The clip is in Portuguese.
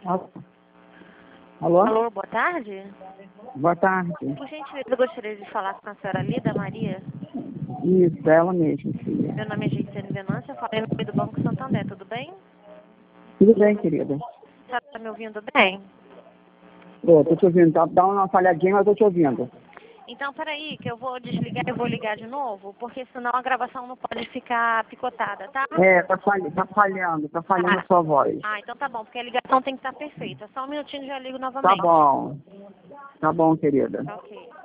Alô? Alô, boa tarde. Boa tarde. Por gentileza, eu gostaria de falar com a senhora Lida Maria. Isso, ela mesma, filha. Meu nome é Gisele Venância, eu falo em nome do Banco Santander, tudo bem? Tudo bem, querida? A senhora está me ouvindo bem? Tô te ouvindo. Dá uma falhadinha, mas tô te ouvindo. Então, peraí, que eu vou desligar e vou ligar de novo, porque senão a gravação não pode ficar picotada, tá? Tá falhando a sua voz. Então tá bom, porque a ligação tem que estar perfeita. Só um minutinho e já ligo Tá novamente. bom. Tá bom, querida. Ok.